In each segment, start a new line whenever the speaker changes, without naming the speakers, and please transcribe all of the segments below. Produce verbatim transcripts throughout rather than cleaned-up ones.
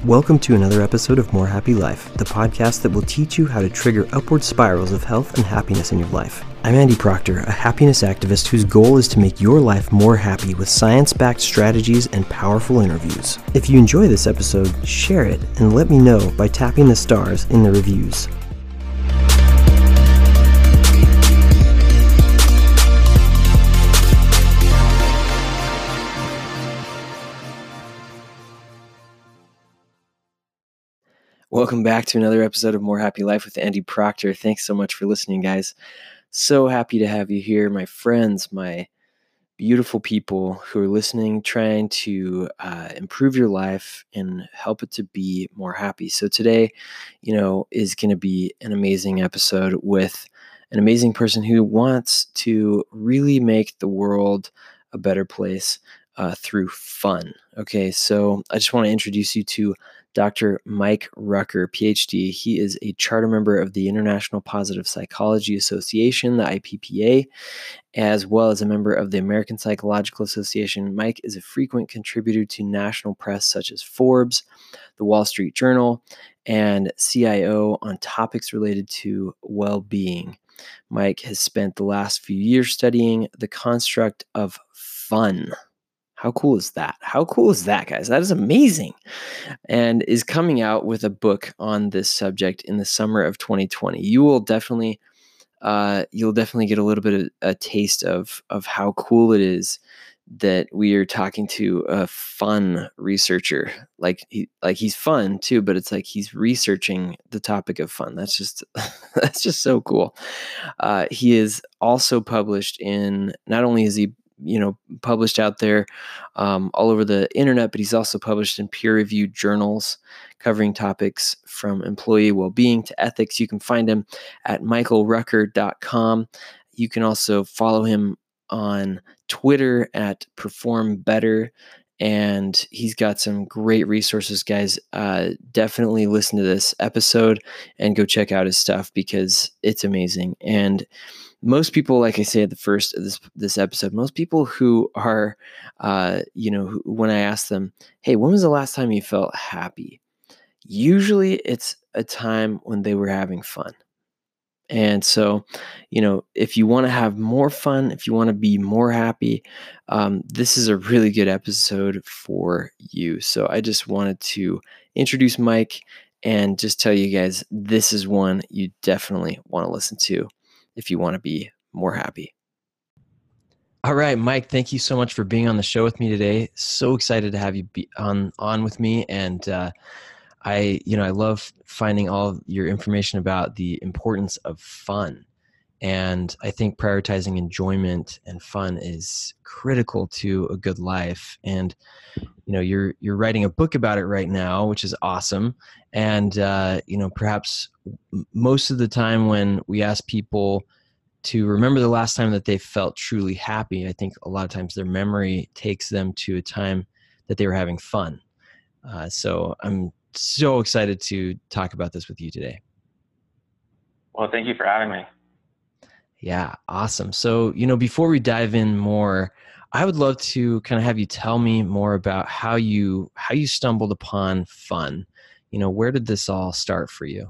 Welcome to another episode of More Happy Life, the podcast that will teach you how to trigger upward spirals of health and happiness in your life. I'm Andy Proctor, a happiness activist whose goal is to make your life more happy with science-backed strategies and powerful interviews. If you enjoy this episode, share it and let me know by tapping the stars in the reviews. Welcome back to another episode of More Happy Life with Andy Proctor. Thanks so much for listening, guys. So happy to have you here, my friends, my beautiful people who are listening, trying to uh, improve your life and help it to be more happy. So today, you know, is going to be an amazing episode with an amazing person who wants to really make the world a better place uh, through fun. Okay, so I just want to introduce you to Doctor Mike Rucker, P H D. He is a charter member of the International Positive Psychology Association, the I P P A, as well as a member of the American Psychological Association. Mike is a frequent contributor to national press such as Forbes, the Wall Street Journal, and C I O on topics related to well-being. Mike has spent the last few years studying the construct of fun. How cool is that? How cool is that, guys? That is amazing. And is coming out with a book on this subject in the summer of twenty twenty. You will definitely, uh, you'll definitely get a little bit of a taste of of how cool it is that we are talking to a fun researcher. Like he, like he's fun too, but it's like he's researching the topic of fun. That's just that's just so cool. Uh, he is also published in. Not only is he you know, published out there um, all over the internet, but he's also published in peer-reviewed journals covering topics from employee well-being to ethics. You can find him at michael rucker dot com. You can also follow him on Twitter at Perform Better, and he's got some great resources, guys. Uh, definitely listen to this episode and go check out his stuff because it's amazing. And most people, like I say at the first of this this episode, most people who are, uh, you know, who, when I ask them, hey, when was the last time you felt happy? Usually it's a time when they were having fun. And so, you know, if you want to have more fun, if you want to be more happy, um, this is a really good episode for you. So I just wanted to introduce Mike and just tell you guys, this is one you definitely want to listen to if you want to be more happy. All right, Mike, thank you so much for being on the show with me today. So excited to have you be on, on with me. And uh, I, you know, I love finding all your information about the importance of fun. And I think prioritizing enjoyment and fun is critical to a good life. And you know, you're you're writing a book about it right now, which is awesome. And uh, you know, perhaps most of the time when we ask people to remember the last time that they felt truly happy, I think a lot of times their memory takes them to a time that they were having fun. Uh, so I'm so excited to talk about this with you today.
Well, thank you for having me.
Yeah, awesome. So, you know, before we dive in more, I would love to kind of have you tell me more about how you how you stumbled upon fun. You know, where did this all start for you?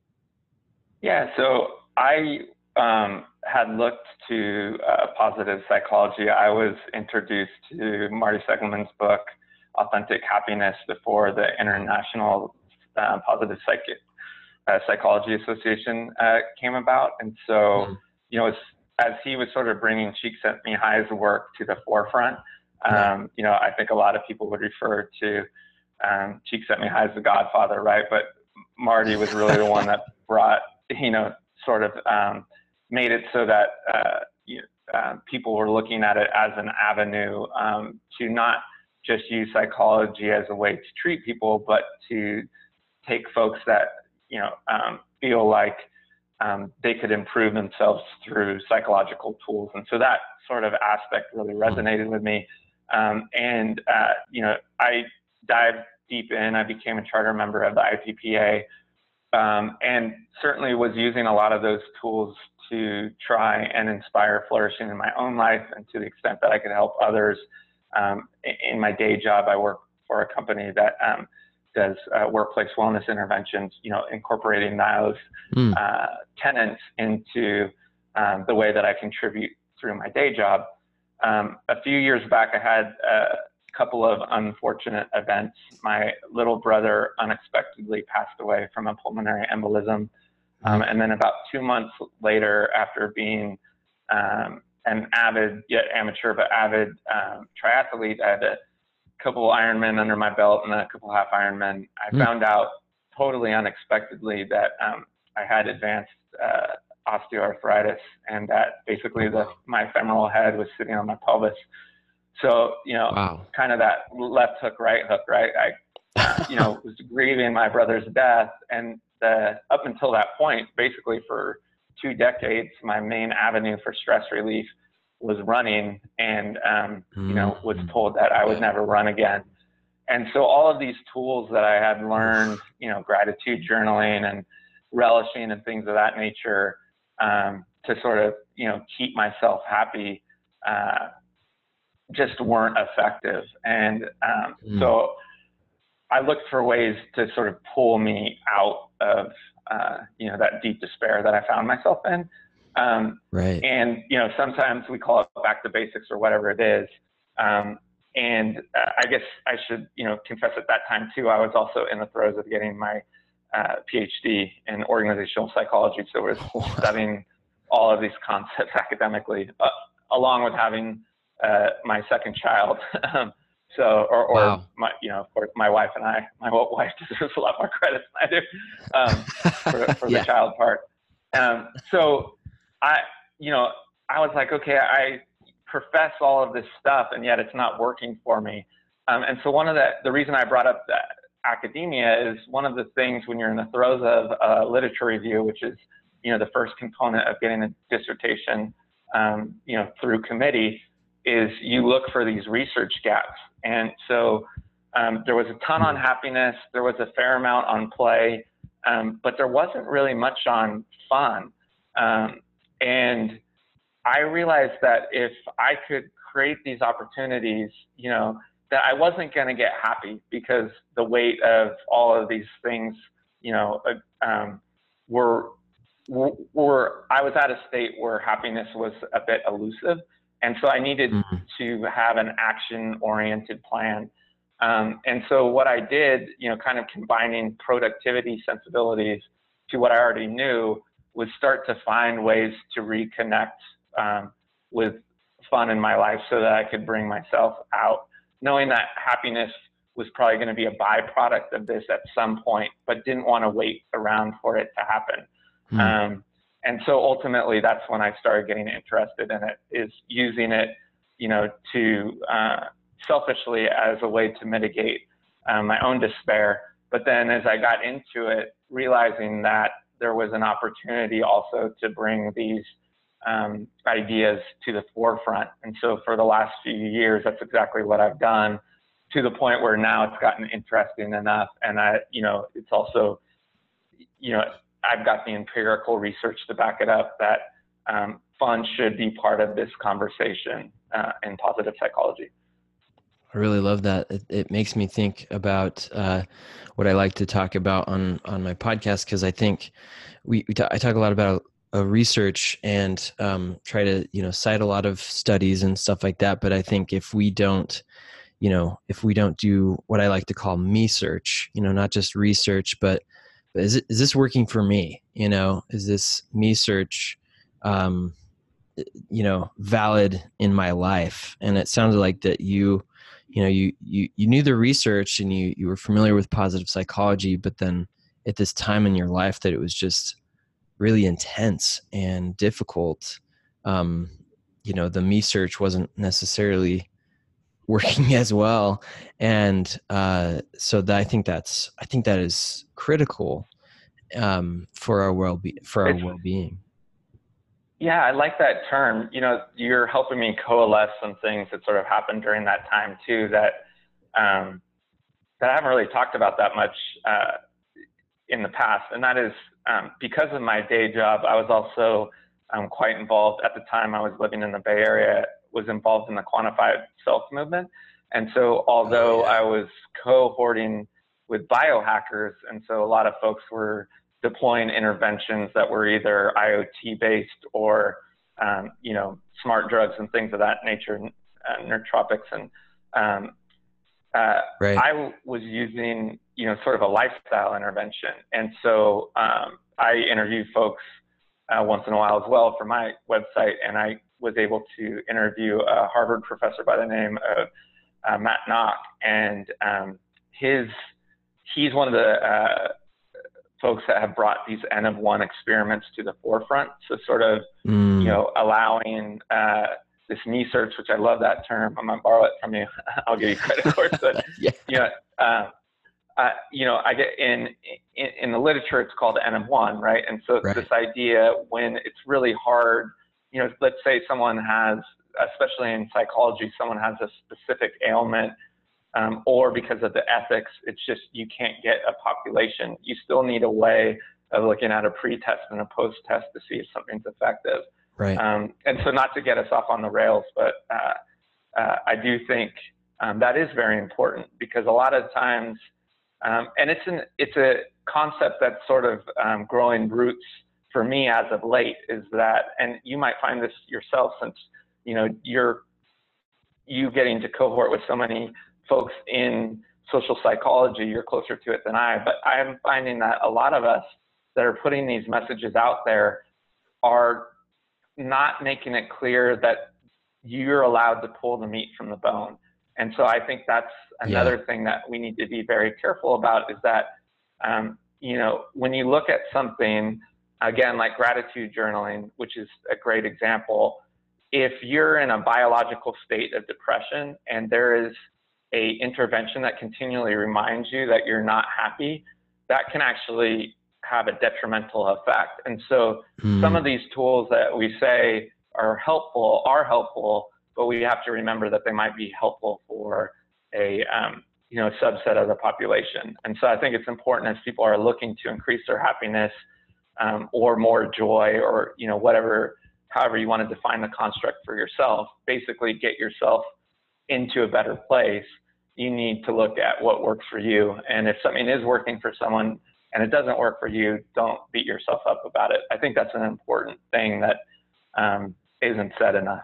Yeah, so I um, had looked to uh, positive psychology. I was introduced to Marty Seligman's book, Authentic Happiness, before the International uh, Positive Psych- uh, Psychology Association uh, came about. And so, mm-hmm. you know, as, as he was sort of bringing Csikszentmihalyi's work to the forefront, um, yeah. you know, I think a lot of people would refer to um, Csikszentmihalyi as the godfather, right? But Marty was really the one that brought, you know, sort of um, made it so that uh, you know, uh, people were looking at it as an avenue um, to not just use psychology as a way to treat people, but to take folks that, you know, um, feel like um, they could improve themselves through psychological tools. And so that sort of aspect really resonated with me. Um, and, uh, you know, I dived deep in. I became a charter member of the I P P A, um, and certainly was using a lot of those tools to try and inspire flourishing in my own life, and to the extent that I could help others. Um, in my day job, I work for a company that um, does uh, workplace wellness interventions, you know, incorporating those
Mm.
uh, tenets into um, the way that I contribute through my day job. Um, a few years back, I had a couple of unfortunate events. My little brother unexpectedly passed away from a pulmonary embolism. Um, and then about two months later, after being um, an avid, yet amateur, but avid um, triathlete, I had a couple Ironman under my belt and a couple half Ironman. I
Mm.
found out totally unexpectedly that um, I had advanced uh, osteoarthritis, and that basically the my femoral head was sitting on my pelvis. So, you know,
Wow.
kind of that left hook, right hook, right? I, uh, you know, was grieving my brother's death, and the, up until that point, basically for two decades, my main avenue for stress relief was running, and um, you know, was told that I would
Yeah.
never run again. And so all of these tools that I had learned, you know, gratitude journaling and relishing and things of that nature, um, to sort of, you know, keep myself happy, uh, just weren't effective. And um,
Mm.
so I looked for ways to sort of pull me out of, uh, you know, that deep despair that I found myself in. Um,
Right.
and, you know, sometimes we call it back to basics or whatever it is. Um, and uh, I guess I should, you know, confess at that time too, I was also in the throes of getting my uh, PhD in organizational psychology. So I was
Wow.
studying all of these concepts academically, uh, along with having uh, my second child. Um, so, or, or
Wow.
my, you know, of course, my wife and I, my wife deserves a lot more credit than I do um, for, for
Yeah.
the child part. Um, so I, you know, I was like, okay, I profess all of this stuff, and yet it's not working for me. Um, and so one of the, the reason I brought up that academia is one of the things when you're in the throes of uh, literature review, which is, you know, the first component of getting a dissertation, um, you know, through committee, is you look for these research gaps. And so um, there was a ton on happiness, there was a fair amount on play, um, but there wasn't really much on fun. Um, and I realized that if I could create these opportunities, you know, that I wasn't going to get happy because the weight of all of these things, you know, uh, um, were, were, I was at a state where happiness was a bit elusive. And so I needed
Mm.
to have an action-oriented plan. Um, and so what I did, you know, kind of combining productivity sensibilities to what I already knew, was start to find ways to reconnect um, with fun in my life so that I could bring myself out, knowing that happiness was probably going to be a byproduct of this at some point, but didn't want to wait around for it to happen.
Mm.
Um, and so ultimately, that's when I started getting interested in it, is using it, you know, to uh, selfishly as a way to mitigate um, my own despair. But then as I got into it, realizing that there was an opportunity also to bring these um, ideas to the forefront. And so for the last few years, that's exactly what I've done, to the point where now it's gotten interesting enough. And I, you know, it's also, you know, I've got the empirical research to back it up that um, fun should be part of this conversation uh, in positive psychology.
I really love that. It, it makes me think about uh, what I like to talk about on, on my podcast, because I think we, we ta- I talk a lot about uh, research and um, try to, you know, cite a lot of studies and stuff like that. But I think if we don't, you know, if we don't do what I like to call me search, you know, not just research, but, but is it, is this working for me? You know, is this me search, um, you know, valid in my life? And it sounded like that you, you know, you, you, you knew the research and you, you were familiar with positive psychology, but then at this time in your life that it was just really intense and difficult. Um, you know, the me search wasn't necessarily working as well. And uh, so that, I think that's, I think that is critical um, for our well for our
It's,
well-being.
Yeah, I like that term. You know, you're helping me coalesce some things that sort of happened during that time too, that um, that I haven't really talked about that much uh, in the past. And that is um, because of my day job, I was also um, quite involved at the time. I was living in the Bay Area, was involved in the quantified self movement. And so although
Oh, yeah.
I was cohorting with biohackers. And so a lot of folks were deploying interventions that were either IoT based or, um, you know, smart drugs and things of that nature, uh, nootropics. And um, uh,
Right.
I w- was using, you know, sort of a lifestyle intervention. And so um, I interview folks uh, once in a while as well for my website. And I was able to interview a Harvard professor by the name of uh, Matt Nock. And um, his, he's one of the uh, folks that have brought these N of one experiments to the forefront. So sort of,
Mm.
you know, allowing uh, this knee search, which I love that term. I'm going to borrow it from you. I'll give you credit for it. But,
Yeah.
you know, uh, uh, you know, I get in, in, in the literature, it's called N of one, right? And so it's
Right.
this idea when it's really hard, you know, let's say someone has, especially in psychology, someone has a specific ailment, um, or because of the ethics, it's just, you can't get a population. You still need a way of looking at a pre-test and a post-test to see if something's effective.
Right.
Um, and so not to get us off on the rails, but uh, uh, I do think um, that is very important, because a lot of times, um, and it's an it's a concept that's sort of um, growing roots for me as of late, is that, and you might find this yourself since, you know, you're you getting to cohort with so many folks in social psychology, you're closer to it than I, but I'm finding that a lot of us that are putting these messages out there are not making it clear that you're allowed to pull the meat from the bone. And so I think that's another
Yeah.
thing that we need to be very careful about, is that, um, you know, when you look at something, again, like gratitude journaling, which is a great example, if you're in a biological state of depression and there is a intervention that continually reminds you that you're not happy, that can actually have a detrimental effect. And so
Mm.
some of these tools that we say are helpful are helpful, but we have to remember that they might be helpful for a um, you know, subset of the population. And so I think it's important, as people are looking to increase their happiness um, or more joy, or, you know, whatever, however you want to define the construct for yourself, basically get yourself into a better place. You need to look at what works for you. And if something is working for someone and it doesn't work for you, don't beat yourself up about it. I think that's an important thing that um, isn't said enough.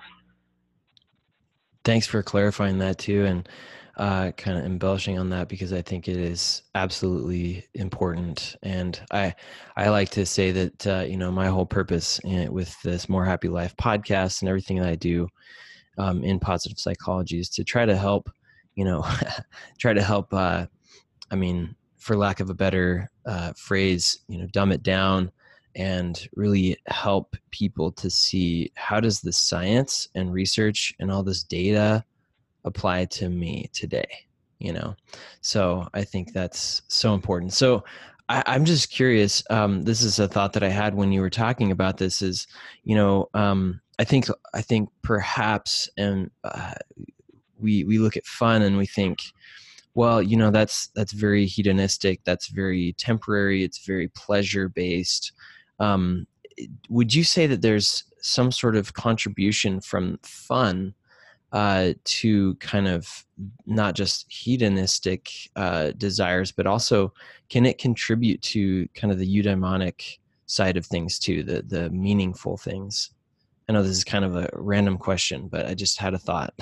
Thanks for clarifying that too, and uh, kind of embellishing on that, because I think it is absolutely important. And I, I like to say that uh, you know, my whole purpose in, with this More Happy Life podcast and everything that I do um, in positive psychology is to try to help, you know, try to help. Uh, I mean, for lack of a better uh, phrase, you know, dumb it down and really help people to see, how does the science and research and all this data apply to me today, you know? So I think that's so important. So I, I'm just curious, um, this is a thought that I had when you were talking about this, is, you know, um, I think, I think perhaps, and uh, we, we look at fun and we think, well, you know, that's that's very hedonistic. That's very temporary. It's very pleasure based. Um, would you say that there's some sort of contribution from fun uh, to kind of not just hedonistic uh, desires, but also can it contribute to kind of the eudaimonic side of things too, the the meaningful things? I know this is kind of a random question, but I just had a thought.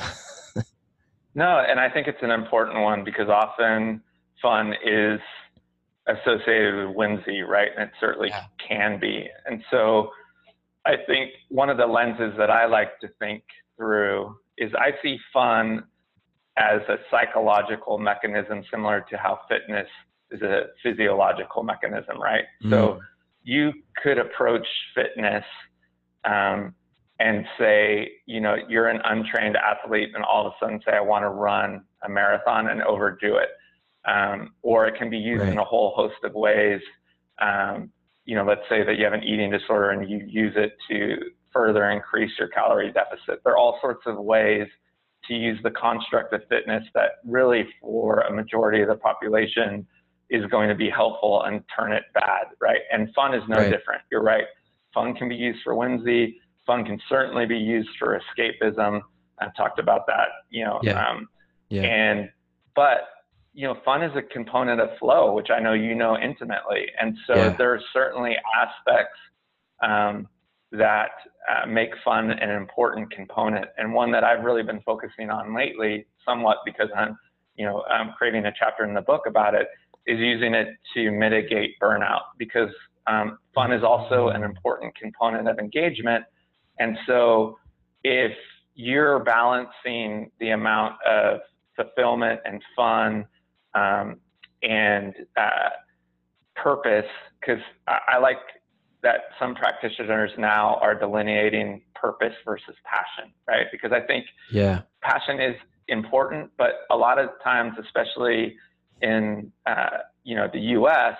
No, and I think it's an important one, because often fun is associated with whimsy, right? And it certainly
Yeah.
can be. And so I think one of the lenses that I like to think through is, I see fun as a psychological mechanism similar to how fitness is a physiological mechanism, right?
Mm.
So you could approach fitness um, and say, you know, you're an untrained athlete, and all of a sudden say, I want to run a marathon, and overdo it. Um, or it can be used
Right.
in a whole host of ways. Um, you know, let's say that you have an eating disorder and you use it to further increase your calorie deficit. There are all sorts of ways to use the construct of fitness that really, for a majority of the population, is going to be helpful and turn it bad, right? And fun is no
Right.
different. You're right. Fun can be used for whimsy. Fun can certainly be used for escapism. I've talked about that, you know.
Yeah.
Um,
Yeah.
and, but you know, fun is a component of flow, which I know you know intimately. And so
Yeah.
there are certainly aspects um, that uh, make fun an important component. And one that I've really been focusing on lately, somewhat because I'm, you know, I'm creating a chapter in the book about it, is using it to mitigate burnout, because um, fun is also an important component of engagement. And so if you're balancing the amount of fulfillment and fun um, and uh, purpose, because I, I like that some practitioners now are delineating purpose versus passion, right? Because I think
Yeah.
passion is important, but a lot of times, especially in uh, you know, the U S,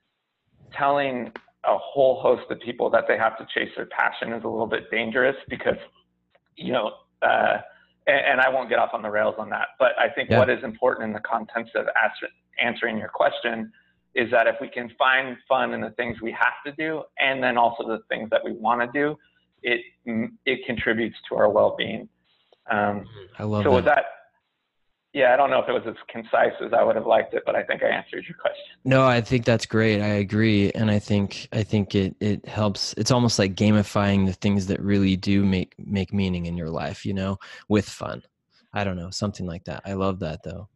telling a whole host of people that they have to chase their passion is a little bit dangerous, because you know, uh, and, and I won't get off on the rails on that, but I think
Yeah.
what is important in the context of answer, answering your question is that if we can find fun in the things we have to do, and then also the things that we want to do, it it contributes to our well-being. Um,
I love
so
that.
with that, yeah, I don't know if it was as concise as I would have liked it, but I think I answered your question.
No, I think that's great. I agree, and I think I think it it helps. It's almost like gamifying the things that really do make make meaning in your life, you know, with fun. I don't know, something like that. I love that though.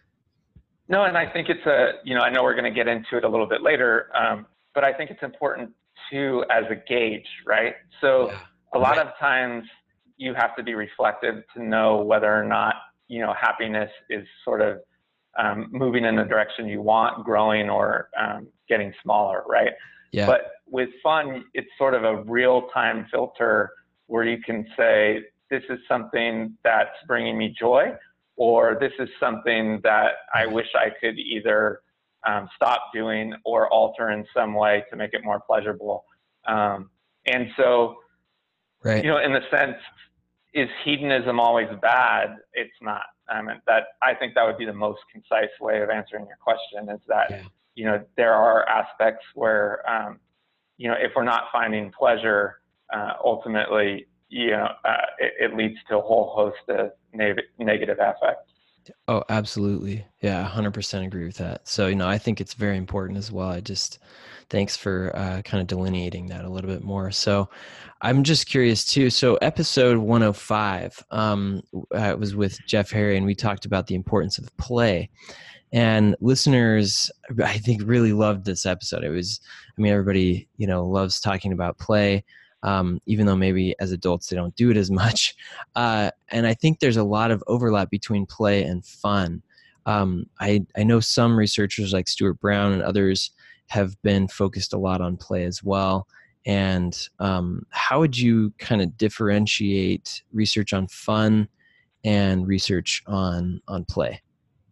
No, and I think it's a, you know, I know we're going to get into it a little bit later, um, but I think it's important too as a gauge, right? So
Yeah.
a lot
Right.
of times you have to be reflective to know whether or not, you know, happiness is sort of um, moving in the direction you want, growing, or um, getting smaller, right?
Yeah.
But with fun, it's sort of a real-time filter where you can say, this is something that's bringing me joy, or this is something that I wish I could either um, stop doing or alter in some way to make it more pleasurable. Um, and so,
Right.
you know, in the sense, is hedonism always bad? It's not. I mean, that I think that would be the most concise way of answering your question, is that,
Yeah.
you know, there are aspects where, um, you know, if we're not finding pleasure, uh, ultimately, you know, uh, it, it leads to a whole host of neg- negative affects.
Oh, absolutely. Yeah, one hundred percent agree with that. So, you know, I think it's very important as well. I just, thanks for uh, kind of delineating that a little bit more. So, I'm just curious too. So, episode one oh five um, uh, was with Jeff Harry, and we talked about the importance of play. And listeners, I think, really loved this episode. It was, I mean, everybody, you know, loves talking about play. Um, even though maybe as adults they don't do it as much. Uh, and I think there's a lot of overlap between play and fun. Um, I, I know some researchers like Stuart Brown and others have been focused a lot on play as well. And um, how would you kind of differentiate research on fun and research on on play?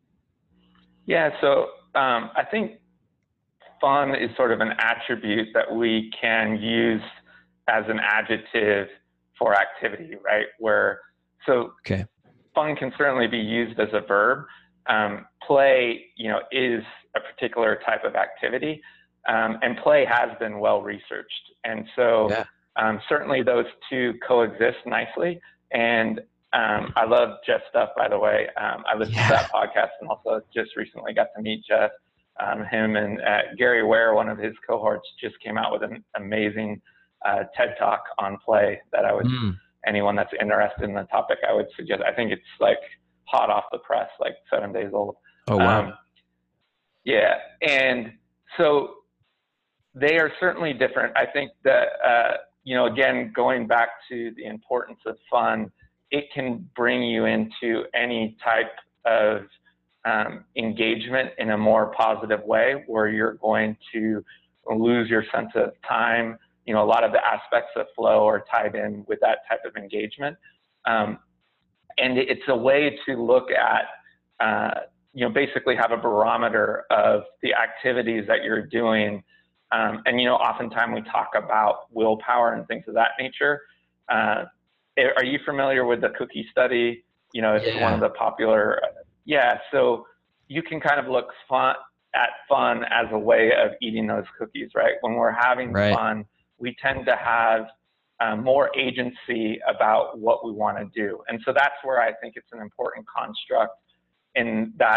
Yeah, so um, I think fun is sort of an attribute that we can use as an adjective for activity, right? Where, so
Okay.
fun can certainly be used as a verb. Um, play, you know, is a particular type of activity, um, and play has been well researched. And so
Yeah.
um, certainly those two coexist nicely. And um, I love Jeff's stuff, by the way. Um, I listened
Yeah.
to that podcast and also just recently got to meet Jeff. Um, him and uh, Gary Ware, one of his cohorts, just came out with an amazing uh, TED Talk on play that I would,
Mm.
anyone that's interested in the topic, I would suggest. I think it's like hot off the press, like seven days old.
Oh, wow.
Um, yeah. And so they are certainly different. I think that, uh, you know, again, going back to the importance of fun, it can bring you into any type of um, engagement in a more positive way, where you're going to lose your sense of time. You know, a lot of the aspects of flow are tied in with that type of engagement. Um, and it's a way to look at, uh, you know, basically have a barometer of the activities that you're doing. Um, and, you know, oftentimes we talk about willpower and things of that nature. Uh, are you familiar with the cookie study? You know, it's
Yeah.
one of the popular, yeah. So you can kind of look fun at fun as a way of eating those cookies, right? When we're having
Right.
fun, we tend to have um, more agency about what we want to do. And so that's where I think it's an important construct, in that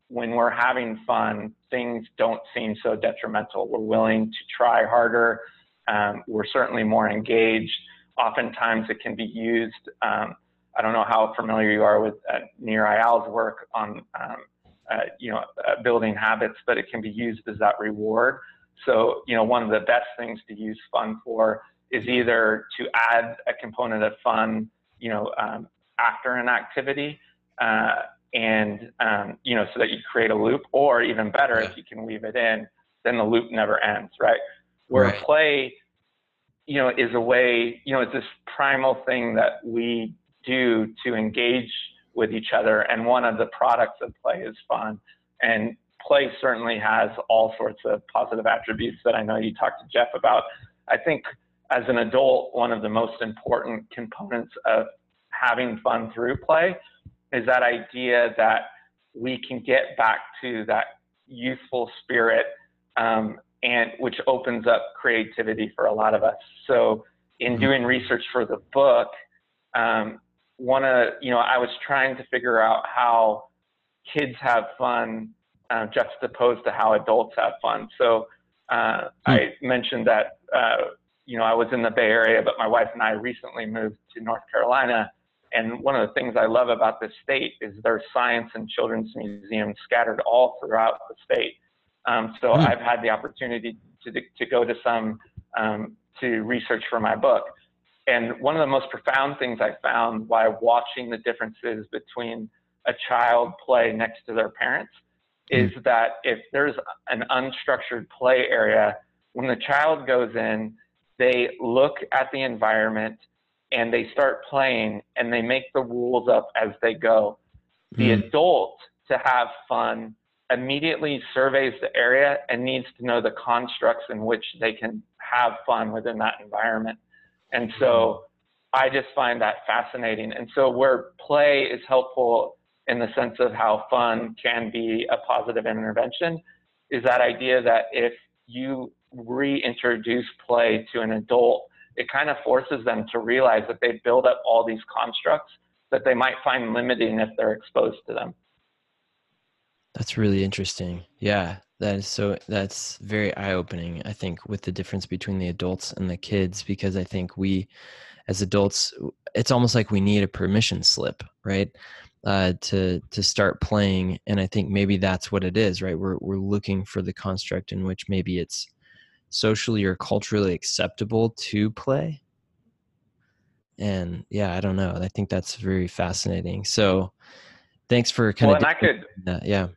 when we're having fun, things don't seem so detrimental. We're willing to try harder. Um, we're certainly more engaged. Oftentimes it can be used. Um, I don't know how familiar you are with uh, Nir Eyal's work on um, uh, you know, uh, building habits, but it can be used as that reward. So, you know, one of the best things to use fun for is either to add a component of fun, you know, um, after an activity, uh, and, um, you know, so that you create a loop, or even better,
Yeah.
if you can weave it in, then the loop never ends, right? Where
Right.
play, you know, is a way, you know, it's this primal thing that we do to engage with each other. And one of the products of play is fun. And play certainly has all sorts of positive attributes that I know you talked to Jeff about. I think as an adult, one of the most important components of having fun through play is that idea that we can get back to that youthful spirit, um, and which opens up creativity for a lot of us. So in doing research for the book, um, one of, you know, I was trying to figure out how kids have fun uh, juxtaposed to how adults have fun. So uh, I mentioned that, uh, you know, I was in the Bay Area, but my wife and I recently moved to North Carolina. And one of the things I love about this state is there's science and children's museums scattered all throughout the state. Um, so
Mm.
I've had the opportunity to, to go to some, um, to research for my book. And one of the most profound things I found while watching the differences between a child play next to their parents is
Mm.
that if there's an unstructured play area, when the child goes in, they look at the environment and they start playing and they make the rules up as they go. The
Mm.
adult, to have fun, immediately surveys the area and needs to know the constructs in which they can have fun within that environment. And so I just find that fascinating. And so where play is helpful in the sense of how fun can be a positive intervention is that idea that if you reintroduce play to an adult, it kind of forces them to realize that they build up all these constructs that they might find limiting if they're exposed to them.
That's really interesting. Yeah, that is so, that's very eye-opening, I think, with the difference between the adults and the kids, because I think we, as adults, it's almost like we need a permission slip, right? Uh, to to start playing. And I think maybe that's what it is, right? We're we're looking for the construct in which maybe it's socially or culturally acceptable to play. And yeah, I don't know. I think that's very fascinating. So thanks for kind
Well,
of
and I could,
that. Yeah.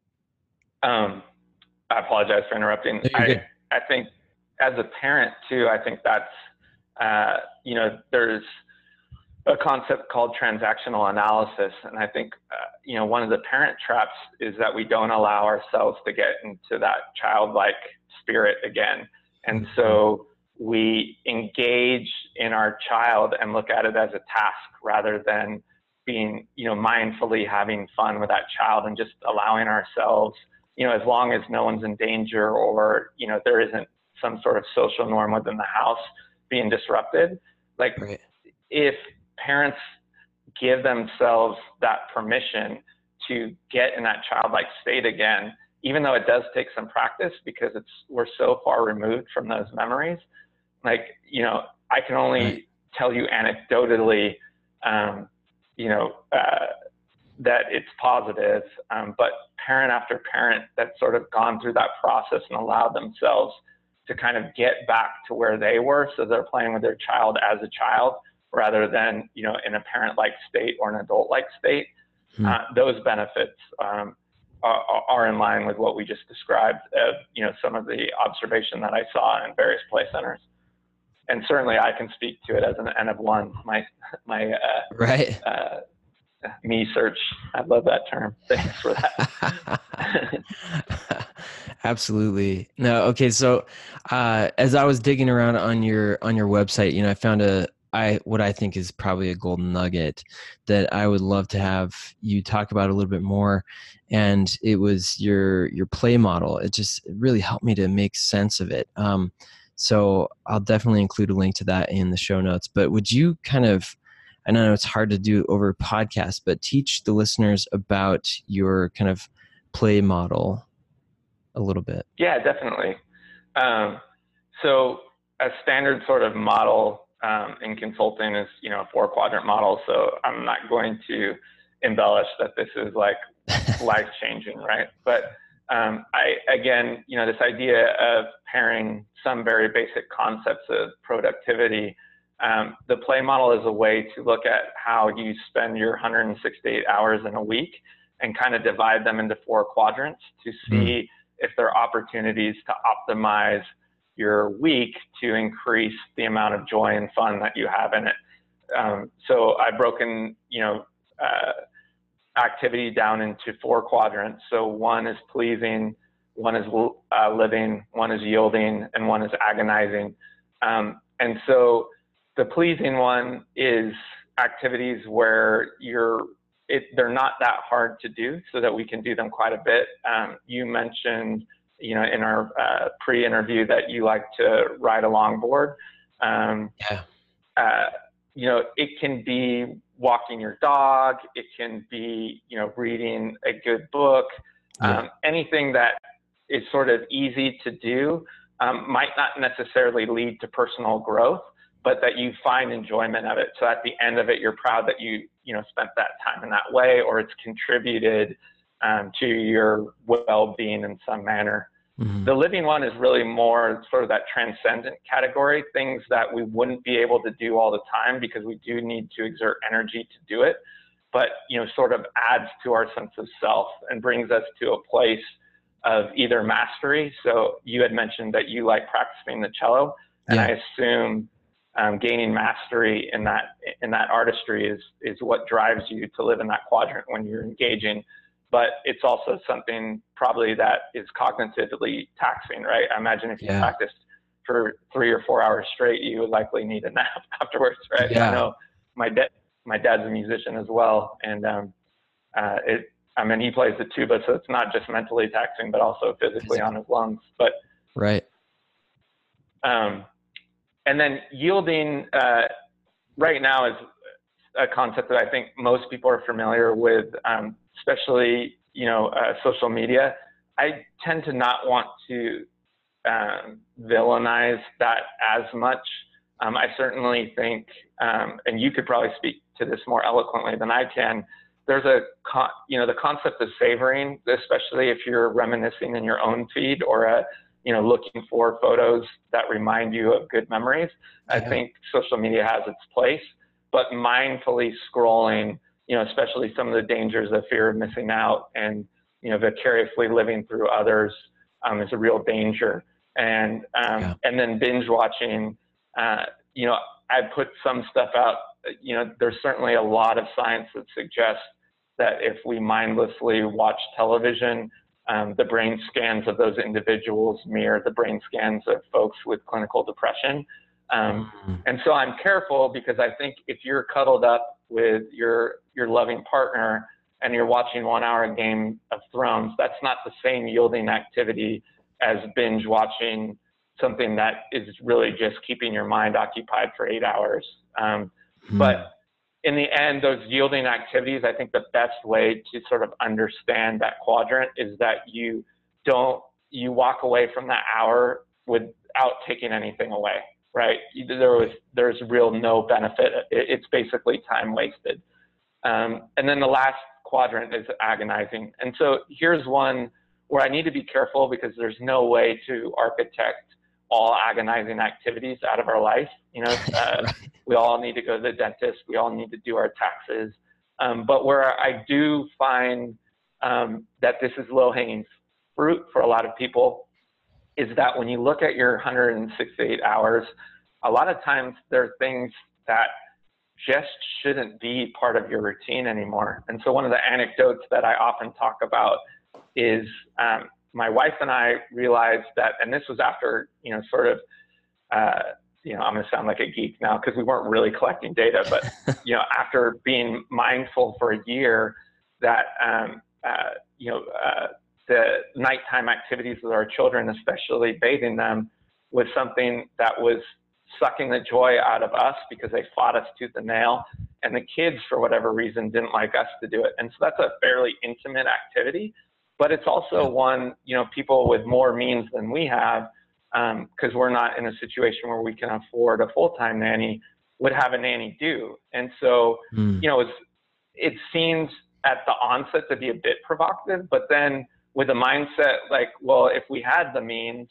um, I apologize for interrupting.
No, you're
I,
good.
I think as a parent too, I think that's, uh, you know, there's a concept called transactional analysis. And I think, uh, you know, one of the parent traps is that we don't allow ourselves to get into that childlike spirit again. And so we engage in our child and look at it as a task rather than being, you know, mindfully having fun with that child and just allowing ourselves, you know, as long as no one's in danger or, you know, there isn't some sort of social norm within the house being disrupted. Like
Right.
if parents give themselves that permission to get in that childlike state again, even though it does take some practice because it's, we're so far removed from those memories. Like, you know, I can only
Right.
tell you anecdotally, um, you know, uh, that it's positive, um, but parent after parent that's sort of gone through that process and allowed themselves to kind of get back to where they were. So they're playing with their child as a child rather than, you know, in a parent-like state or an adult-like state.
Hmm.
Uh, those benefits um, are, are in line with what we just described of, you know, some of the observation that I saw in various play centers. And certainly I can speak to it as an N of one, my, my, uh,
Right.
uh, me search. I love that term. Thanks for that.
Absolutely. No, okay. So, uh, as I was digging around on your, on your website, you know, I found a, I, what I think is probably a golden nugget that I would love to have you talk about a little bit more. And it was your, your play model. It just really helped me to make sense of it. Um, so I'll definitely include a link to that in the show notes, but would you kind of, I know it's hard to do over a podcast, but teach the listeners about your kind of play model a little bit?
Yeah, definitely. Um, so a standard sort of model um, in consulting is, you know, a four quadrant model. So I'm not going to embellish that this is like life changing, right? But um, I, again, you know, this idea of pairing some very basic concepts of productivity, um, the play model is a way to look at how you spend your one hundred sixty-eight hours in a week and kind of divide them into four quadrants to see mm. if there are opportunities to optimize your week to increase the amount of joy and fun that you have in it. Um, so I've broken, you know, uh, activity down into four quadrants. So one is pleasing, one is uh, living, one is yielding, and one is agonizing. Um, and so the pleasing one is activities where you're, it, they're not that hard to do, so that we can do them quite a bit. Um, you mentioned, you know, in our uh, pre-interview that you like to ride a longboard. Um,
yeah.
Uh, you know, it can be walking your dog. It can be, you know, reading a good book.
Yeah.
Um, anything that is sort of easy to do um, might not necessarily lead to personal growth, but that you find enjoyment of it. So at the end of it, you're proud that you, you know, spent that time in that way, or it's contributed um, to your well-being in some manner. Mm-hmm. The living one is really more sort of that transcendent category, things that we wouldn't be able to do all the time because we do need to exert energy to do it, but, you know, sort of adds to our sense of self and brings us to a place of either mastery. So you had mentioned that you like practicing the cello, and yeah. I assume um, gaining mastery in that in that artistry is is what drives you to live in that quadrant when you're engaging. But it's also something probably that is cognitively taxing, right? I imagine if you yeah. practiced for three or four hours straight, you would likely need a nap afterwards, right?
Yeah.
I know my dad, my dad's a musician as well, and um, uh, it. I mean, he plays the tuba, so it's not just mentally taxing, but also physically on his lungs. But
right.
Um, and then yielding uh, right now is a concept that I think most people are familiar with, um, especially, you know, uh, social media. I tend to not want to um, villainize that as much. Um, I certainly think, um, and you could probably speak to this more eloquently than I can, there's a, con you know, the concept of savoring, especially if you're reminiscing in your own feed or, a, you know, looking for photos that remind you of good memories. Yeah. I think social media has its place, but mindfully scrolling, you know, especially some of the dangers of fear of missing out and, you know, vicariously living through others um, is a real danger. And, um, yeah. and then binge watching, uh, you know, I put some stuff out, you know, there's certainly a lot of science that suggests that if we mindlessly watch television, um, the brain scans of those individuals mirror the brain scans of folks with clinical depression. Um, mm-hmm. And so I'm careful because I think if you're cuddled up with your, your loving partner and you're watching one hour a Game of Thrones, that's not the same yielding activity as binge watching something that is really just keeping your mind occupied for eight hours. Um, mm. But in the end, those yielding activities, I think the best way to sort of understand that quadrant is that you don't, you walk away from that hour without taking anything away, right? There was, there's real no benefit. It's basically time wasted. Um, and then the last quadrant is agonizing. And so here's one where I need to be careful because there's no way to architect all agonizing activities out of our life. You know, uh, right. We all need to go to the dentist. We all need to do our taxes. Um, but where I do find um, that this is low-hanging fruit for a lot of people is that when you look at your one hundred sixty-eight hours, a lot of times there are things that just shouldn't be part of your routine anymore. And so one of the anecdotes that I often talk about is um, my wife and I realized that, and this was after, you know, sort of, uh, you know, I'm going to sound like a geek now because we weren't really collecting data, but, you know, after being mindful for a year that, um, uh, you know, uh, the nighttime activities with our children, especially bathing them, was something that was sucking the joy out of us because they fought us tooth and nail, and the kids, for whatever reason, didn't like us to do it. And so that's a fairly intimate activity. but it's also one, you know, people with more means than we have, because um, we're not in a situation where we can afford a full-time nanny, would have a nanny do. And so, mm. you know, it's, it seems at the onset to be a bit provocative, but then with a mindset like, well, if we had the means,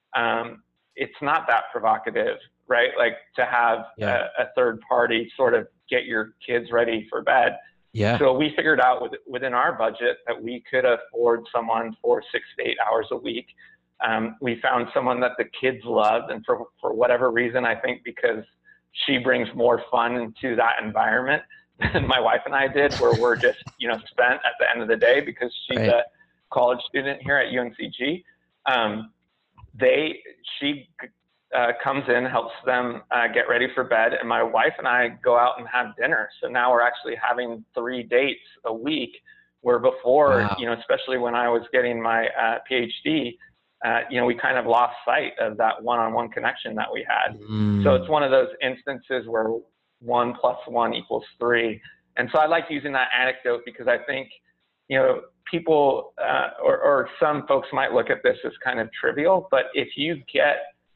um, it's not that provocative, right? Like to have yeah. a, a third party sort of get your kids ready for bed.
Yeah.
So we figured out with, within our budget that we could afford someone for six to eight hours a week. Um, we found someone that the kids loved, and for, for whatever reason, I think because she brings more fun into that environment than my wife and I did, where we're just, you know, spent at the end of the day because she's right. a college student here at U N C G. Um, they, she uh, comes in, helps them uh, get ready for bed, and my wife and I go out and have dinner. So now we're actually having three dates a week, where before, wow. you know, especially when I was getting my uh, PhD, uh, you know, we kind of lost sight of that one-on-one connection that we had. Mm. So it's one of those instances where one plus one equals three. And so I like using that anecdote because I think, you know, people uh, or, or some folks might look at this as kind of trivial, but if you get,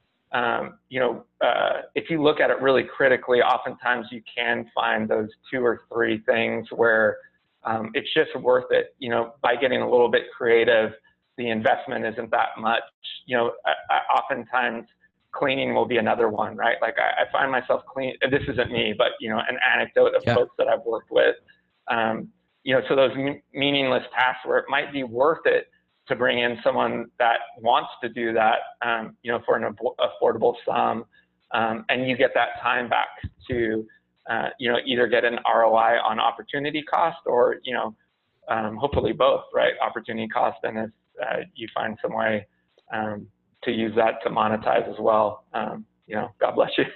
um, you know, uh, if you look at it really critically, oftentimes you can find those two or three things where um, it's just worth it. You know, by getting a little bit creative, the investment isn't that much. You know, I, I, oftentimes cleaning will be another one, right? Like I, I find myself clean. This isn't me, but you know, an anecdote of yeah. folks that I've worked with. Um, you know, so those m- meaningless tasks where it might be worth it to bring in someone that wants to do that, um, you know, for an ab- affordable sum, um, and you get that time back to, uh, you know, either get an R O I on opportunity cost, or you know, um, hopefully both, right? Opportunity cost, and if uh, you find some way um, to use that to monetize as well, um, you know, God bless you.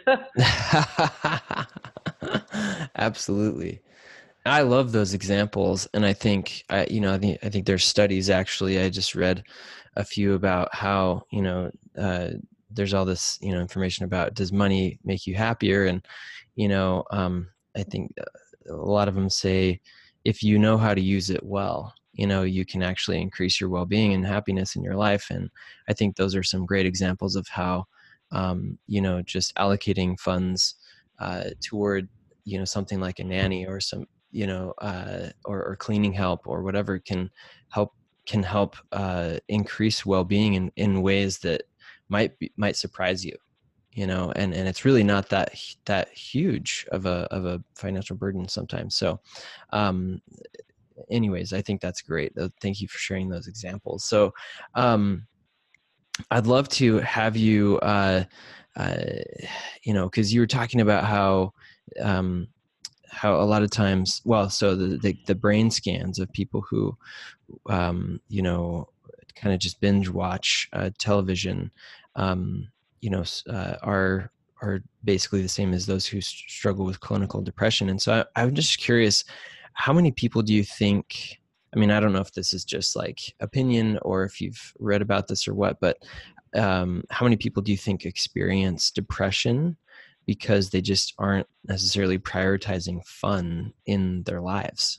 Absolutely. I love those examples. And I think, I, you know, I think, I think there's studies actually, I just read a few about how, you know, uh, there's all this, you know, information about, does money make you happier? And, you know, um, I think a lot of them say, if you know how to use it well, you know, you can actually increase your well-being and happiness in your life. And I think those are some great examples of how, um, you know, just allocating funds uh, toward, you know, something like a nanny or some, you know, uh, or, or cleaning help or whatever can help, can help uh, increase well-being in, in ways that might be, might surprise you, you know, and, and it's really not that, that huge of a, of a financial burden sometimes. So, um, anyways, I think that's great. Thank you for sharing those examples. So, um, I'd love to have you, uh, uh, you know, cause you were talking about how, um, how a lot of times, well, so the, the, the brain scans of people who, um, you know, kind of just binge watch uh, television, um, you know, uh, are, are basically the same as those who struggle with clinical depression. And so I, I'm just curious, how many people do you think, I mean, I don't know if this is just like opinion or if you've read about this or what, but um, how many people do you think experience depression because they just aren't necessarily prioritizing fun in their lives?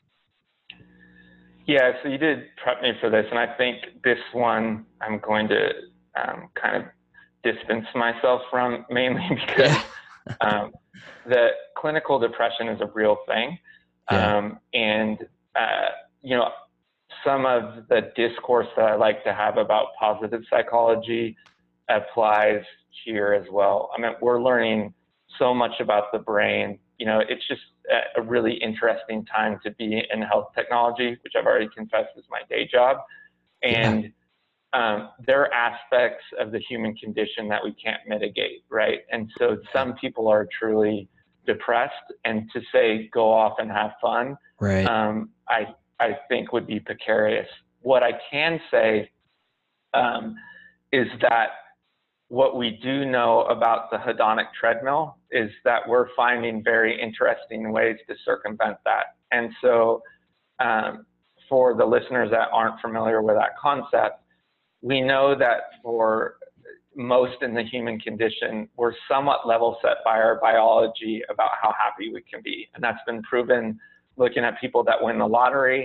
Yeah, so you did prep me for this, and I think this one I'm going to um, kind of distance myself from, mainly because yeah. um, the clinical depression is a real thing. Yeah. Um, and, uh, you know, some of the discourse that I like to have about positive psychology applies here as well. I mean, we're learning so much about the brain. You know, it's just a really interesting time to be in health technology, which I've already confessed is my day job. And yeah. Um, there are aspects of the human condition that we can't mitigate, right? And so some people are truly depressed, and to say go off and have fun,
right?
Um, I I think would be precarious. What I can say um, is that what we do know about the hedonic treadmill is that we're finding very interesting ways to circumvent that. And so, um, for the listeners that aren't familiar with that concept, we know that for most in the human condition, we're somewhat level set by our biology about how happy we can be. And that's been proven looking at people that win the lottery,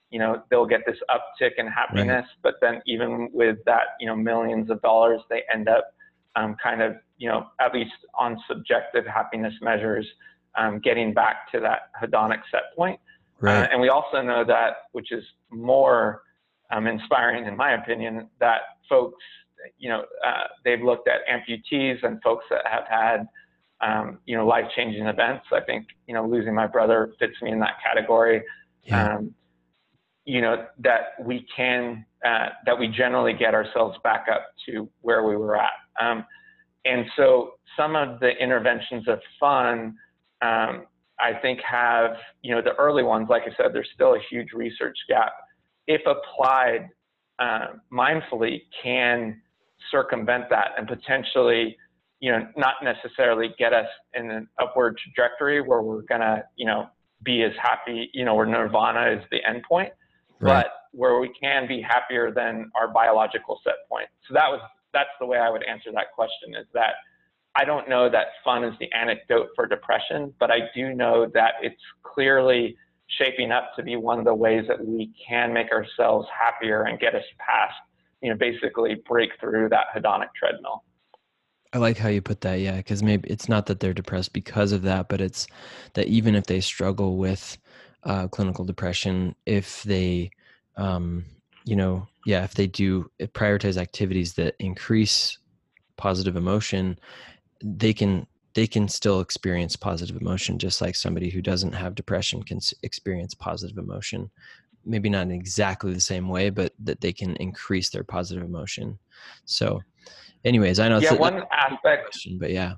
you know, they'll get this uptick in happiness,
Right.
but then even with that, you know, millions of dollars, they end up um, kind of, you know, at least on subjective happiness measures, um, getting back to that hedonic set point. Uh,
Right.
and we also know that, which is more um, inspiring in my opinion, that folks, you know, uh, they've looked at amputees and folks that have had, um, you know, life-changing events. I think, you know, losing my brother fits me in that category.
Yeah.
Um, you know, that we can, uh, that we generally get ourselves back up to where we were at. Um, and so some of the interventions of fun, um, I think have, you know, the early ones, like I said, there's still a huge research gap. If applied uh, mindfully, can circumvent that and potentially, you know, not necessarily get us in an upward trajectory where we're gonna, you know, be as happy, you know, where nirvana is the end point,
Right.
but where we can be happier than our biological set point. So that was, that's the way I would answer that question, is that I don't know that fun is the antidote for depression, but I do know that it's clearly shaping up to be one of the ways that we can make ourselves happier and get us past, you know, basically break through that hedonic treadmill.
I like how you put that. Yeah. Because maybe it's not that they're depressed because of that, but it's that even if they struggle with uh, clinical depression, if they, um, you know, yeah, if they do prioritize activities that increase positive emotion, they can they can still experience positive emotion just like somebody who doesn't have depression can experience positive emotion. Maybe not in exactly the same way, but that they can increase their positive emotion. So anyways, I know it's
Yeah,
a, it's
one
a deep
aspect,
question, but yeah.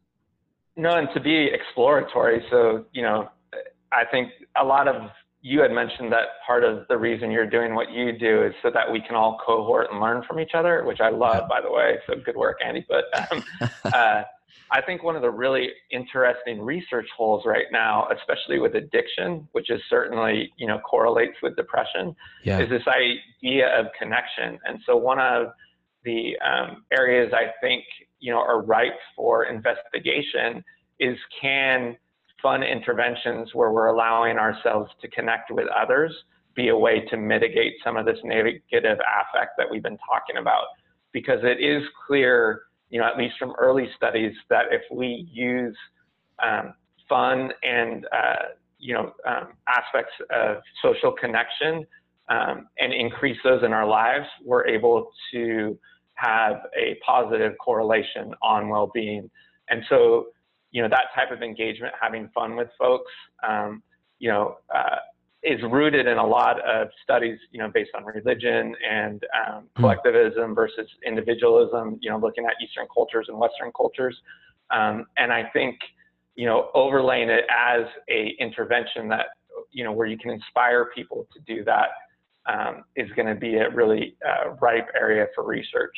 no, and to be exploratory. So, you know, I think a lot of, you had mentioned that part of the reason you're doing what you do is so that we can all cohort and learn from each other, which I
Yeah.
love, by the way. So good work, Andy. But um, uh, I think one of the really interesting research holes right now, especially with addiction, which is certainly, you know, correlates with depression,
Yeah.
is this idea of connection. And so one of the um, areas I think, you know, are ripe for investigation is, can fun interventions where we're allowing ourselves to connect with others be a way to mitigate some of this negative affect that we've been talking about? Because it is clear, you know, at least from early studies, that if we use um, fun and, uh, you know, um, aspects of social connection um, and increase those in our lives, we're able to have a positive correlation on well-being. And so, you know, that type of engagement, having fun with folks, um, you know, uh, is rooted in a lot of studies, you know, based on religion and um,
Mm.
collectivism versus individualism, you know, looking at Eastern cultures and Western cultures. Um, and I think, you know, overlaying it as a intervention that, you know, where you can inspire people to do that um, is going to be a really uh, ripe area for research.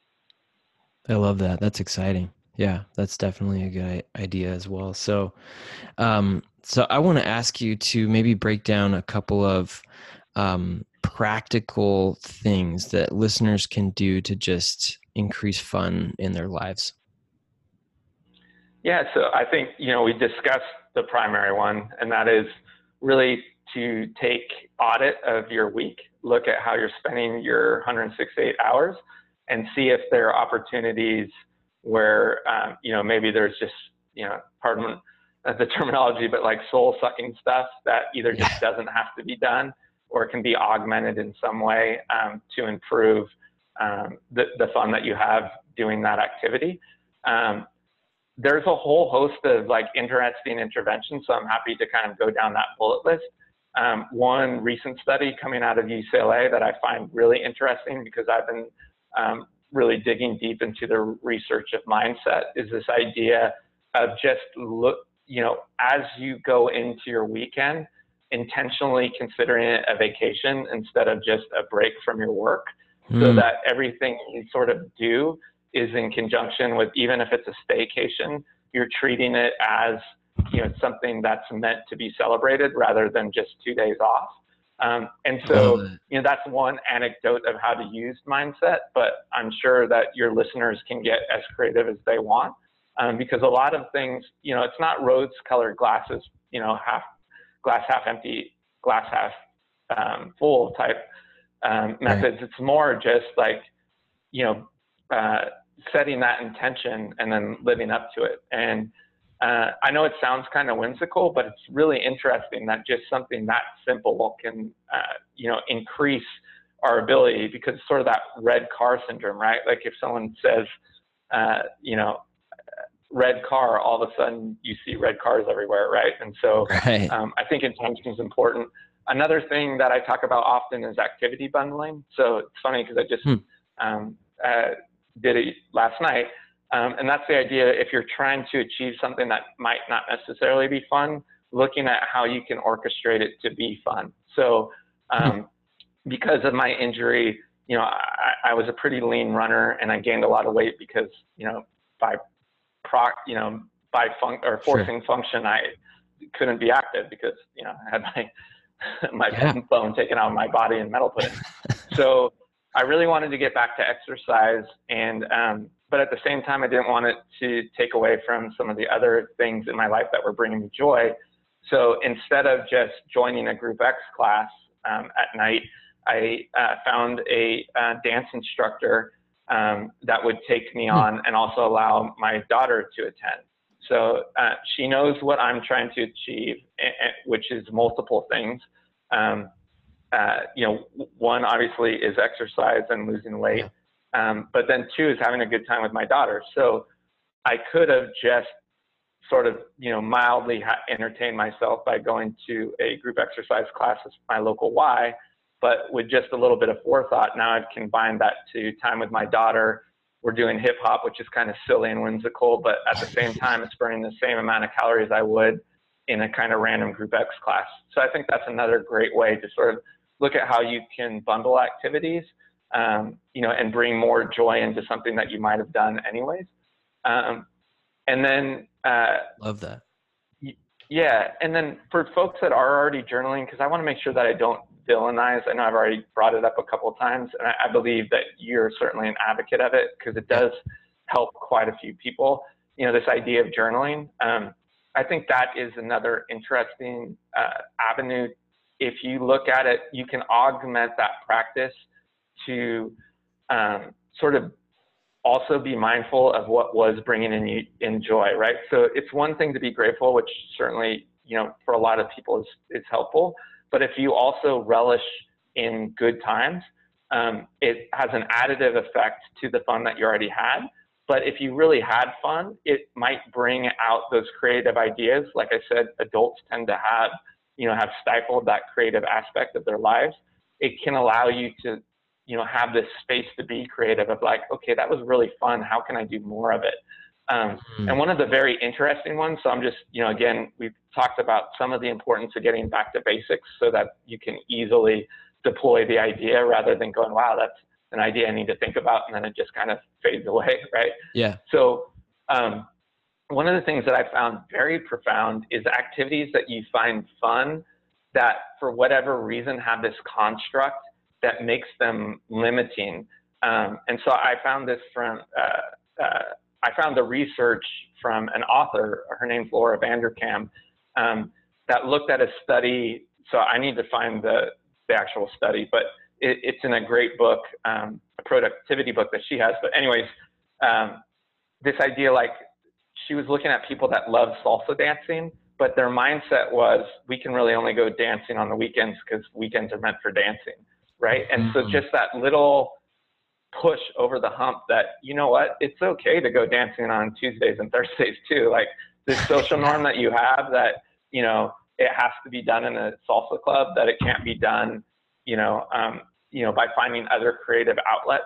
I love that. That's exciting. Yeah, that's definitely a good idea as well. So, um, so I want to ask you to maybe break down a couple of um, practical things that listeners can do to just increase fun in their lives.
Yeah, so I think, you know, we discussed the primary one, and that is really to take audit of your week, look at how you're spending your one hundred sixty-eight hours, and see if there are opportunities where, um, you know, maybe there's just, you know, pardon the terminology, but like soul sucking stuff that either
Yeah.
just doesn't have to be done or can be augmented in some way um, to improve um, the, the fun that you have doing that activity. Um, there's a whole host of like interesting interventions, so I'm happy to kind of go down that bullet list. Um, one recent study coming out of U C L A that I find really interesting, because I've been um, really digging deep into the research of mindset, is this idea of just look, you know, as you go into your weekend, intentionally considering it a vacation instead of just a break from your work,
Mm.
so that everything you sort of do is in conjunction with, even if it's a staycation, you're treating it as, you know, something that's meant to be celebrated rather than just two days off. Um, and so, you know, that's one anecdote of how to use mindset, but I'm sure that your listeners can get as creative as they want, um, because a lot of things, you know, it's not rose colored glasses, you know, half glass, half empty, glass half um, full type um, methods. Right. It's more just like, you know, uh, setting that intention and then living up to it. And uh, I know it sounds kind of whimsical, but it's really interesting that just something that simple can, uh, you know, increase our ability, because it's sort of that red car syndrome, right? Like if someone says, uh, you know, red car, all of a sudden you see red cars everywhere, right? And so right. um, I think intention is important. Another thing that I talk about often is activity bundling. So it's funny because I just hmm. um, uh, did it last night. Um, and that's the idea. If you're trying to achieve something that might not necessarily be fun, looking at how you can orchestrate it to be fun. So um, hmm. because of my injury, you know, I, I was a pretty lean runner, and I gained a lot of weight because, you know, by proc, you know, by fun or forcing sure. function, I couldn't be active because, you know, I had my my yeah. bone taken out of my body and metal put in. So I really wanted to get back to exercise, and um, but at the same time, I didn't want it to take away from some of the other things in my life that were bringing me joy. So instead of just joining a Group X class um, at night, I uh, found a uh, dance instructor um, that would take me on and also allow my daughter to attend. So uh, she knows what I'm trying to achieve, which is multiple things. Um, uh, you know, one obviously is exercise and losing weight, yeah. um, but then two is having a good time with my daughter. So I could have just sort of, you know, mildly ha- entertained myself by going to a group exercise class at my local Y. But with just a little bit of forethought, now I've combined that to time with my daughter. We're doing hip hop, which is kind of silly and whimsical, but at the same time, it's burning the same amount of calories I would in a kind of random Group X class. So I think that's another great way to sort of look at how you can bundle activities, um, you know, and bring more joy into something that you might have done anyways. Um, and then, uh,
love that.
Yeah, and then for folks that are already journaling, because I want to make sure that I don't villainize. I know I've already brought it up a couple of times, and I, I believe that you're certainly an advocate of it because it does help quite a few people. You know, this idea of journaling. Um, I think that is another interesting uh, avenue. If you look at it, you can augment that practice to um, sort of also be mindful of what was bringing in you in joy, right? So it's one thing to be grateful, which certainly, you know, for a lot of people is, is helpful. But if you also relish in good times, um, it has an additive effect to the fun that you already had. But if you really had fun, it might bring out those creative ideas. Like I said, adults tend to have, you know, have stifled that creative aspect of their lives. It can allow you to, you know, have this space to be creative of like, okay, that was really fun. How can I do more of it? Um, mm-hmm. And one of the very interesting ones, so I'm just, you know, again, we've talked about some of the importance of getting back to basics so that you can easily deploy the idea rather than going, wow, that's an idea I need to think about. And then it just kind of fades away, right?
Yeah.
So um, one of the things that I found very profound is activities that you find fun that for whatever reason have this construct that makes them limiting. Um, and so I found this from, uh, uh, I found the research from an author, her name's Laura Vanderkam, um, that looked at a study. So I need to find the, the actual study, but it, it's in a great book, um, a productivity book that she has. But anyways, um, this idea, like she was looking at people that love salsa dancing, but their mindset was, we can really only go dancing on the weekends because weekends are meant for dancing. Right. And so just that little push over the hump that, you know what, it's okay to go dancing on Tuesdays and Thursdays too. Like this social norm that you have that, you know, it has to be done in a salsa club, that it can't be done, you know, um, you know, by finding other creative outlets.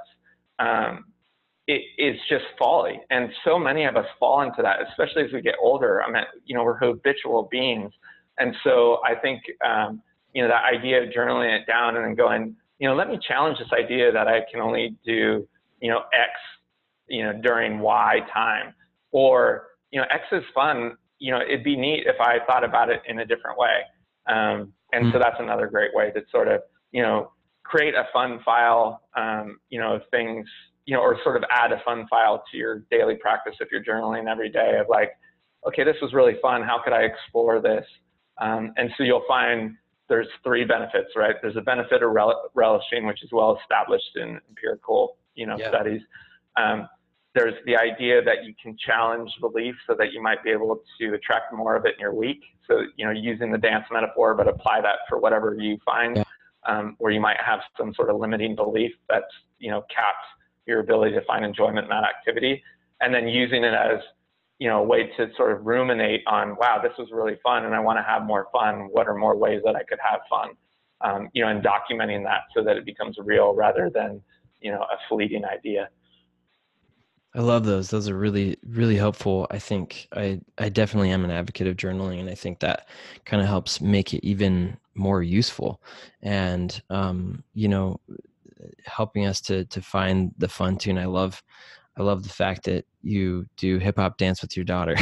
Um, it is just folly. And so many of us fall into that, especially as we get older. I mean, you know, we're habitual beings. And so I think, um, you know, that idea of journaling it down and then going, you know, let me challenge this idea that I can only do, you know, X, you know, during Y time, or, you know, X is fun. You know, it'd be neat if I thought about it in a different way. Um, and mm. so that's another great way to sort of, you know, create a fun file, um, you know, of things, you know, or sort of add a fun file to your daily practice if you're journaling every day of like, okay, this was really fun. How could I explore this? Um, and so you'll find there's three benefits, right? There's a benefit of rel- relishing, which is well established in empirical, you know,
Yeah.
studies. Um, there's the idea that you can challenge belief so that you might be able to attract more of it in your week. So, you know, using the dance metaphor, but apply that for whatever you find,
Yeah.
um, where you might have some sort of limiting belief that's, you know, caps your ability to find enjoyment in that activity. And then using it as, you know, a way to sort of ruminate on, wow, this was really fun and I want to have more fun. What are more ways that I could have fun? Um, you know, and documenting that so that it becomes real rather than, you know, a fleeting idea.
I love those. Those are really, really helpful. I think I, I definitely am an advocate of journaling, and I think that kind of helps make it even more useful. And, um, you know, helping us to, to find the fun tune. I love, I love the fact that you do hip hop dance with your daughter.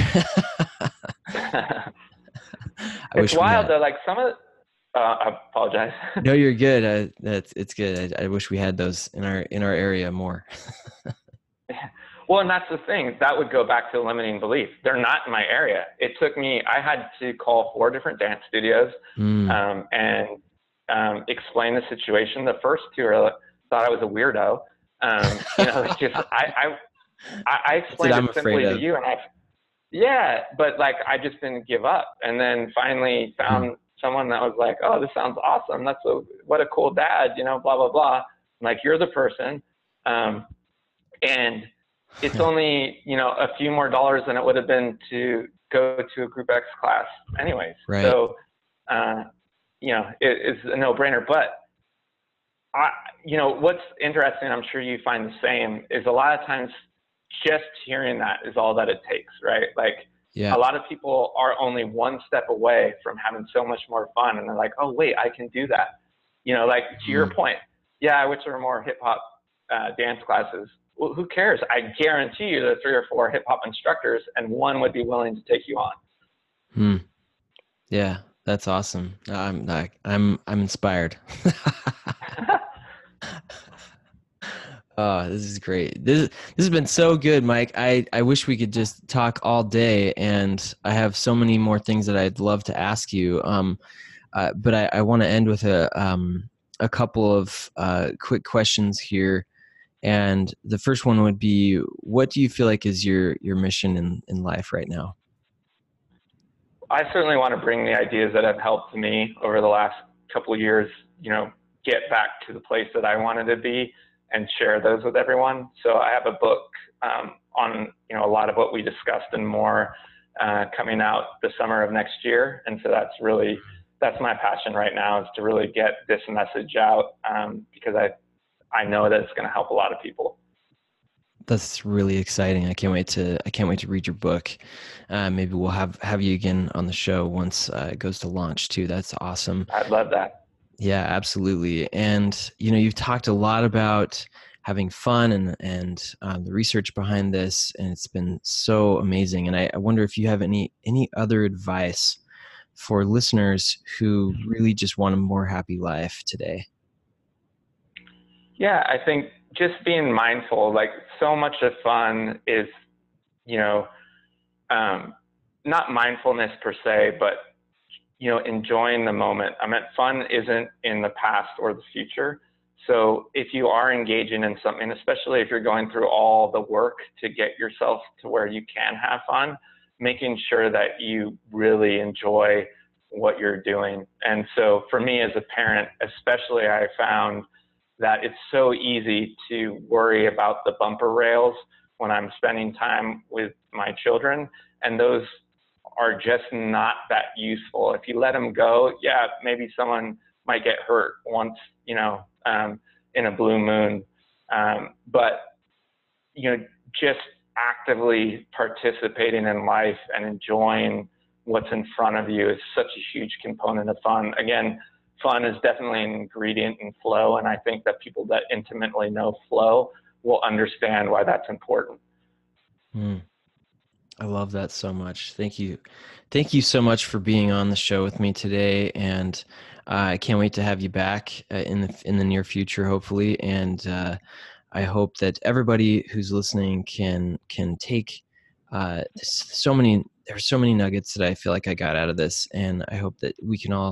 I
It's
wish we
wild
had.
though, like some of the, uh, I apologize.
No, you're good. I, that's it's good. I, I wish we had those in our in our area more.
Well, and that's the thing. That would go back to limiting belief. They're not in my area. It took me, I had to call four different dance studios
Mm.
um, and um, explain the situation. The first two are, thought I was a weirdo. Um, you know, it's just, I, I, I explained it
I'm
simply
afraid
to
of.
you, and I, yeah, but like, I just didn't give up. And then finally found
Mm.
someone that was like, oh, this sounds awesome. That's a, what a cool dad, you know, blah, blah, blah. I'm like, you're the person. Um, and it's only, you know, a few more dollars than it would have been to go to a Group X class anyways.
Right.
So, uh, you know, it, it's a no-brainer. But, I, you know, what's interesting, I'm sure you find the same, is a lot of times just hearing that is all that it takes, right? Like,
Yeah.
a lot of people are only one step away from having so much more fun, and they're like, oh, wait, I can do that. You know, like, to
Mm.
your point, yeah, I wish there were more hip-hop uh, dance classes. Well, who cares? I guarantee you there are three or four hip hop instructors, and one would be willing to take you on.
Hmm. Yeah, that's awesome. I'm like, I'm, I'm inspired. Oh, this is great. This, this has been so good, Mike. I, I wish we could just talk all day, and I have so many more things that I'd love to ask you. Um, uh, but I, I want to end with a, um, a couple of uh, quick questions here. And the first one would be, what do you feel like is your, your mission in, in life right now?
I certainly want to bring the ideas that have helped me over the last couple of years, you know, get back to the place that I wanted to be and share those with everyone. So I have a book um, on, you know, a lot of what we discussed and more uh, coming out the summer of next year. And so that's really, that's my passion right now, is to really get this message out um, because I, I know that it's going to help a lot of people.
That's really exciting. I can't wait to, I can't wait to read your book. Uh, maybe we'll have, have you again on the show once uh, it goes to launch too. That's awesome.
I'd love that.
Yeah, absolutely. And, you know, you've talked a lot about having fun and, and um, the research behind this, and it's been so amazing. And I, I wonder if you have any, any other advice for listeners who really just want a more happy life today.
Yeah, I think just being mindful, like so much of fun is, you know, um, not mindfulness per se, but, you know, enjoying the moment. I mean, fun isn't in the past or the future. So if you are engaging in something, especially if you're going through all the work to get yourself to where you can have fun, making sure that you really enjoy what you're doing. And so for me as a parent, especially, I found that it's so easy to worry about the bumper rails when I'm spending time with my children, and those are just not that useful. If you let them go, yeah, maybe someone might get hurt once, you know, um, in a blue moon. Um, but, you know, just actively participating in life and enjoying what's in front of you is such a huge component of fun. Again, fun is definitely an ingredient in flow, and I think that people that intimately know flow will understand why that's important.
Mm. I love that so much. Thank you. Thank you so much for being on the show with me today. And uh, I can't wait to have you back uh, in the in the near future, hopefully. And uh, I hope that everybody who's listening can can take uh, so many. There's so many nuggets that I feel like I got out of this, and I hope that we can all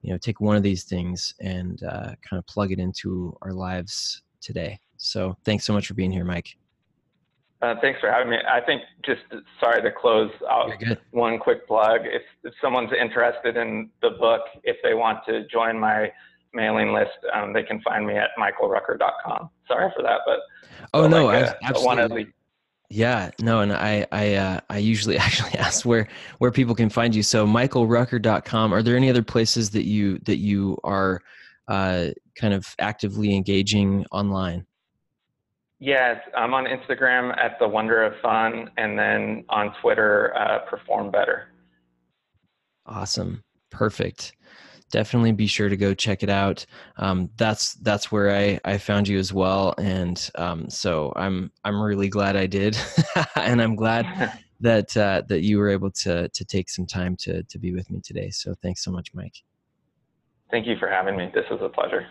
you know, take one of these things and uh, kind of plug it into our lives today. So thanks so much for being here, Mike.
Uh, thanks for having me. I think just sorry to close out one quick plug. If, if someone's interested in the book, if they want to join my mailing list, um, they can find me at michael rucker dot com. Sorry for that, but
oh no,
like
a, absolutely. Yeah, no, and I I uh, I usually actually ask where where people can find you. So michael rucker dot com. Are there any other places that you that you are uh, kind of actively engaging online?
Yes, I'm on Instagram at The Wonder of Fun, and then on Twitter, uh, Perform Better.
Awesome. Perfect. Definitely be sure to go check it out. Um, that's that's where I, I found you as well, and um, so I'm I'm really glad I did, and I'm glad that uh, that you were able to to take some time to to be with me today. So thanks so much, Mike.
Thank you for having me. This was a pleasure.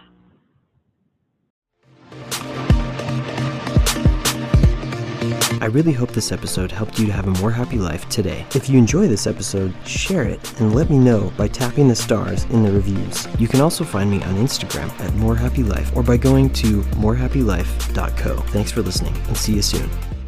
I really hope this episode helped you to have a more happy life today. If you enjoy this episode, share it and let me know by tapping the stars in the reviews. You can also find me on Instagram at More Happy Life or by going to more happy life dot co. Thanks for listening and see you soon.